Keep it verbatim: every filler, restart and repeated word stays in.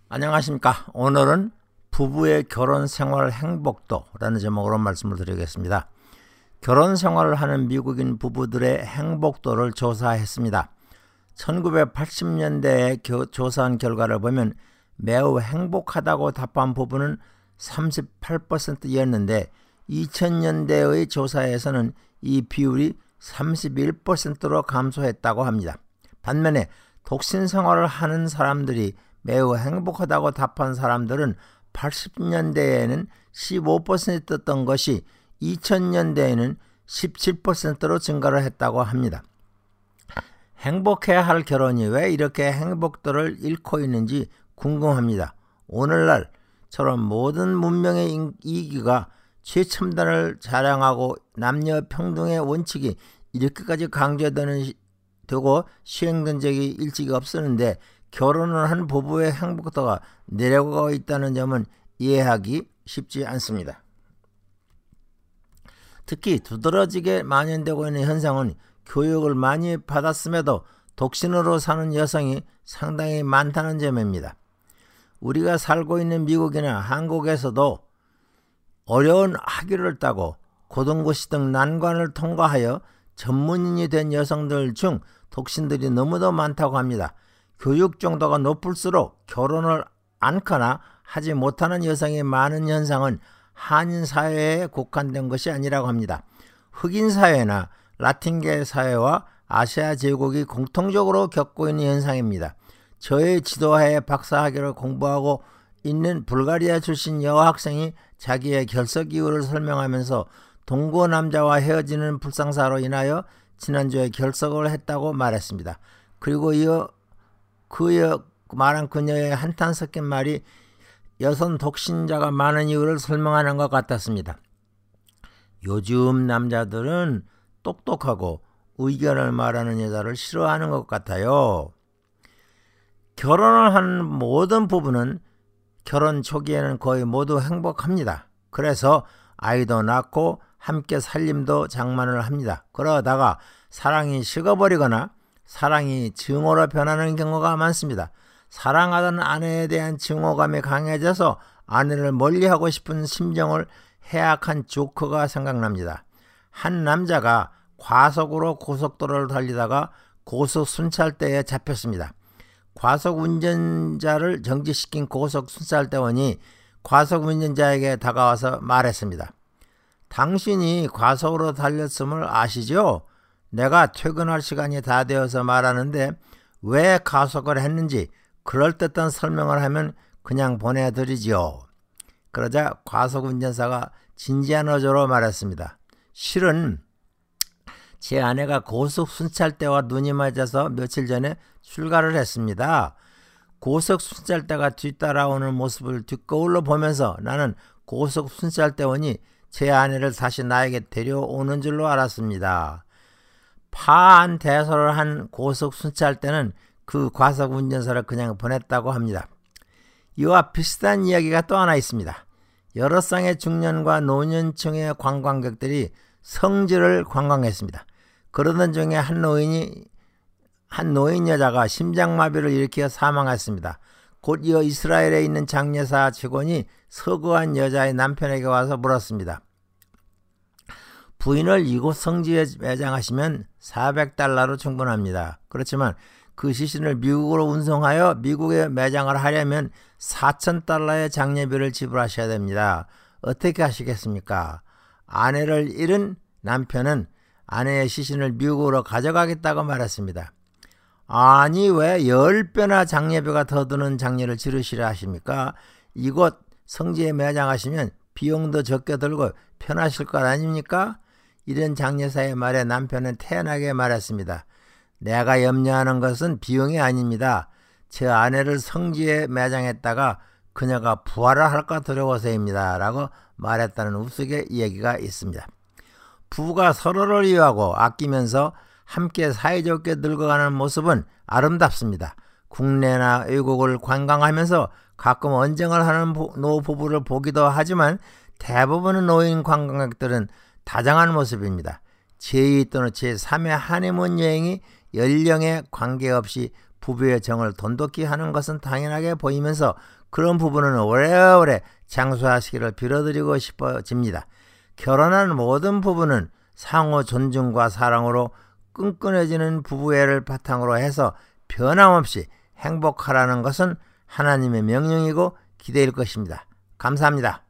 안녕하십니까. 오늘은 부부의 결혼 생활 행복도라는 제목으로 말씀을 드리겠습니다. 결혼 생활을 하는 미국인 부부들의 행복도를 조사했습니다. 천구백팔십 년대에 조사한 결과를 보면 매우 행복하다고 답한 부부는 삼십팔 퍼센트였는데 이천 년대의 조사에서는 이 비율이 삼십일 퍼센트로 감소했다고 합니다. 반면에 독신 생활을 하는 사람들이 매우 행복하다고 답한 사람들은 팔십 년대에는 십오 퍼센트였던 것이 이천 년대에는 십칠 퍼센트로 증가를 했다고 합니다. 행복해야 할 결혼이 왜 이렇게 행복도를 잃고 있는지 궁금합니다. 오늘날처럼 모든 문명의 이기가 최첨단을 자랑하고 남녀 평등의 원칙이 이렇게까지 강조되는 되고 시행된 적이 일찍이 없었는데 결혼을 한 부부의 행복도가 내려가고 있다는 점은 이해하기 쉽지 않습니다. 특히 두드러지게 만연되고 있는 현상은 교육을 많이 받았음에도 독신으로 사는 여성이 상당히 많다는 점입니다. 우리가 살고 있는 미국이나 한국에서도 어려운 학위를 따고 고등고시 등 난관을 통과하여 전문인이 된 여성들 중 독신들이 너무도 많다고 합니다. 교육 정도가 높을수록 결혼을 않거나 하지 못하는 여성이 많은 현상은 한인 사회에 국한된 것이 아니라고 합니다. 흑인 사회나 라틴계 사회와 아시아 제국이 공통적으로 겪고 있는 현상입니다. 저의 지도하에 박사학위를 공부하고 있는 불가리아 출신 여학생이 자기의 결석 이유를 설명하면서 동거 남자와 헤어지는 불상사로 인하여 지난주에 결석을 했다고 말했습니다. 그리고 이어 그의 말한 그녀의 한탄 섞인 말이 여성 독신자가 많은 이유를 설명하는 것 같았습니다. 요즘 남자들은 똑똑하고 의견을 말하는 여자를 싫어하는 것 같아요. 결혼을 한 모든 부부는 결혼 초기에는 거의 모두 행복합니다. 그래서 아이도 낳고 함께 살림도 장만을 합니다. 그러다가 사랑이 식어버리거나 사랑이 증오로 변하는 경우가 많습니다. 사랑하던 아내에 대한 증오감이 강해져서 아내를 멀리하고 싶은 심정을 해악한 조커가 생각납니다. 한 남자가 과속으로 고속도로를 달리다가 고속 순찰대에 잡혔습니다. 과속 운전자를 정지시킨 고속 순찰대원이 과속 운전자에게 다가와서 말했습니다. 당신이 과속으로 달렸음을 아시죠? 내가 퇴근할 시간이 다 되어서 말하는데 왜 과속을 했는지 그럴듯한 설명을 하면 그냥 보내드리지요. 그러자 과속운전사가 진지한 어조로 말했습니다. 실은 제 아내가 고속 순찰대와 눈이 맞아서 며칠 전에 출가를 했습니다. 고속 순찰대가 뒤따라오는 모습을 뒷거울로 보면서 나는 고속 순찰대원이 제 아내를 다시 나에게 데려오는 줄로 알았습니다. 파한 대소를 한 고속 순찰대는 그 과속 운전사를 그냥 보냈다고 합니다. 이와 비슷한 이야기가 또 하나 있습니다. 여러 쌍의 중년과 노년층의 관광객들이 성지를 관광했습니다. 그러던 중에 한 노인이 한 노인 여자가 심장마비를 일으켜 사망했습니다. 곧 이어 이스라엘에 있는 장례사 직원이 서거한 여자의 남편에게 와서 물었습니다. 부인을 이곳 성지에 매장하시면 사백 달러로 충분합니다. 그렇지만 그 시신을 미국으로 운송하여 미국에 매장을 하려면 사천 달러의 장례비를 지불하셔야 됩니다. 어떻게 하시겠습니까? 아내를 잃은 남편은 아내의 시신을 미국으로 가져가겠다고 말했습니다. 아니 왜 십 배나 장례비가 더 드는 장례를 치르시려 하십니까? 이곳 성지에 매장하시면 비용도 적게 들고 편하실 것 아닙니까? 이런 장례사의 말에 남편은 태연하게 말했습니다. 내가 염려하는 것은 비용이 아닙니다. 제 아내를 성지에 매장했다가 그녀가 부활을 할까 두려워서입니다. 라고 말했다는 우스개 이야기가 있습니다. 부부가 서로를 이해하고 아끼면서 함께 사이좋게 늙어가는 모습은 아름답습니다. 국내나 외국을 관광하면서 가끔 언쟁을 하는 노부부를 보기도 하지만 대부분의 노인 관광객들은 다정한 모습입니다. 제이 또는 제삼의 하니문 여행이 연령에 관계없이 부부의 정을 돈독히 하는 것은 당연하게 보이면서 그런 부부는 오래오래 장수하시기를 빌어드리고 싶어집니다. 결혼한 모든 부부는 상호 존중과 사랑으로 끈끈해지는 부부애를 바탕으로 해서 변함없이 행복하라는 것은 하나님의 명령이고 기대일 것입니다. 감사합니다.